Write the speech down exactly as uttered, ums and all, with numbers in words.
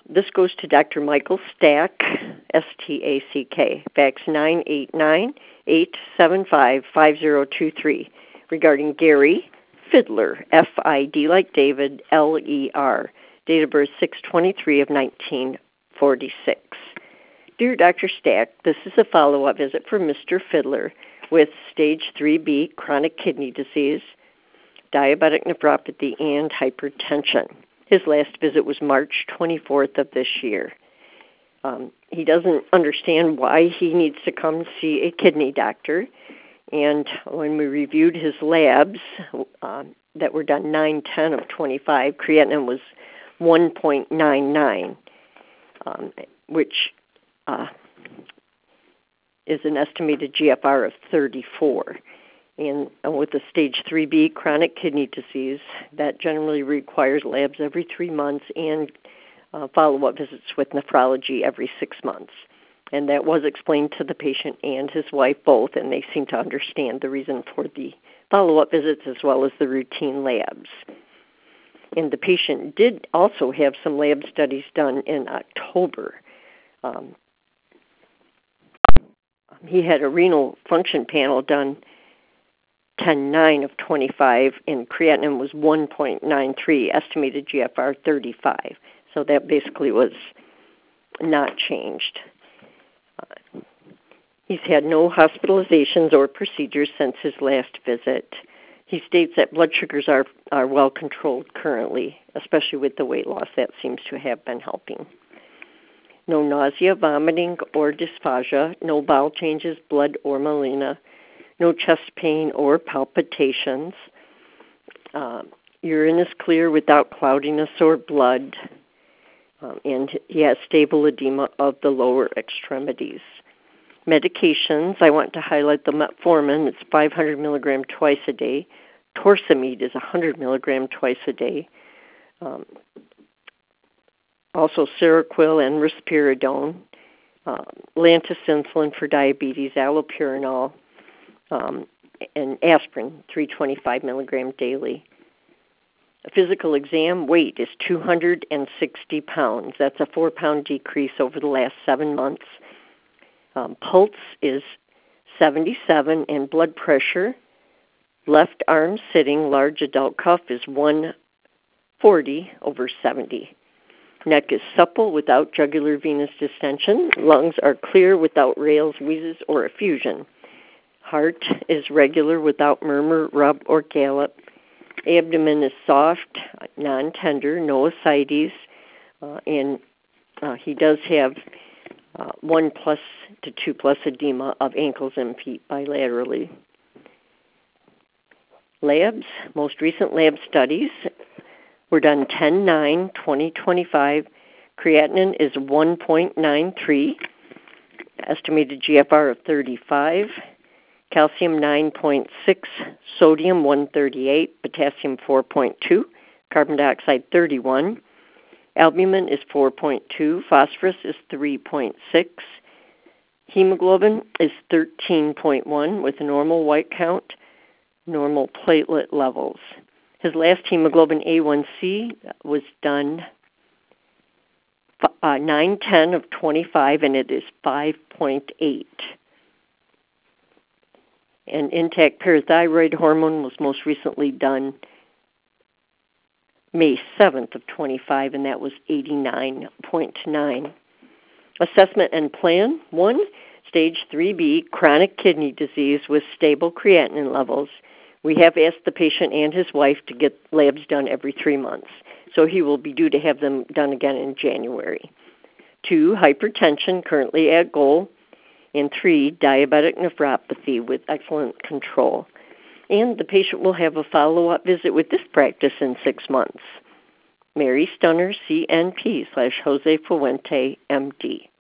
this goes to Doctor Michael Stack, S T A C K, fax nine eight nine, eight seven five, five zero two three, regarding Gary Fiddler, F I D like David, L E R, date of birth six twenty-three of nineteen forty-six. Dear Doctor Stack, this is a follow-up visit for Mister Fiddler with stage three B chronic kidney disease, diabetic nephropathy, and hypertension. His last visit was March twenty-fourth of this year. Um, he doesn't understand why he needs to come see a kidney doctor. And when we reviewed his labs uh, that were done nine ten of twenty-five, creatinine was one point nine nine, um, which uh, is an estimated G F R of thirty-four. And with the stage three B chronic kidney disease, that generally requires labs every three months and uh, follow-up visits with nephrology every six months. And that was explained to the patient and his wife both, and they seem to understand the reason for the follow-up visits as well as the routine labs. And the patient did also have some lab studies done in October. Um, he had a renal function panel done ten nine of twenty-five, and creatinine was one point nine three, estimated G F R thirty-five. So that basically was not changed. Uh, he's had no hospitalizations or procedures since his last visit. He states that blood sugars are, are well controlled currently, especially with the weight loss. That seems to have been helping. No nausea, vomiting, or dysphagia, no bowel changes, blood or melena, no chest pain or palpitations. Uh, urine is clear without cloudiness or blood, um, and he has stable edema of the lower extremities. Medications, I want to highlight the metformin. It's five hundred milligram twice a day. Torsemide is one hundred milligram twice a day. Um, also Seroquel and risperidone. Uh, Lantus insulin for diabetes, allopurinol, um, and aspirin, three hundred twenty-five milligram daily. A physical exam, weight is two hundred sixty pounds. That's a four-pound decrease over the last seven months. Um, pulse is seventy-seven, and blood pressure, left arm sitting, large adult cuff is one forty over seventy. Neck is supple without jugular venous distension. Lungs are clear without rales, wheezes, or effusion. Heart is regular without murmur, rub, or gallop. Abdomen is soft, non-tender, no ascites, uh, and uh, he does have uh, one plus to two plus edema of ankles and feet bilaterally. Labs, most recent lab studies were done ten nine twenty twenty-five. Creatinine is one point nine three, estimated G F R of thirty-five. Calcium nine point six, sodium one thirty-eight, potassium four point two, carbon dioxide thirty-one, albumin is four point two, phosphorus is three point six, hemoglobin is thirteen point one with a normal white count, normal platelet levels. His last hemoglobin A one C was done uh, nine ten of twenty-five, and it is five point eight. And intact parathyroid hormone was most recently done May seventh of twenty-five, and that was eighty-nine point nine. Assessment and plan. One, stage three B, chronic kidney disease with stable creatinine levels. We have asked the patient and his wife to get labs done every three months, so he will be due to have them done again in January. Two, hypertension, currently at goal. And three, diabetic nephropathy with excellent control. And the patient will have a follow-up visit with this practice in six months. Mary Stunner, C N P slash Jose Fuente, M D.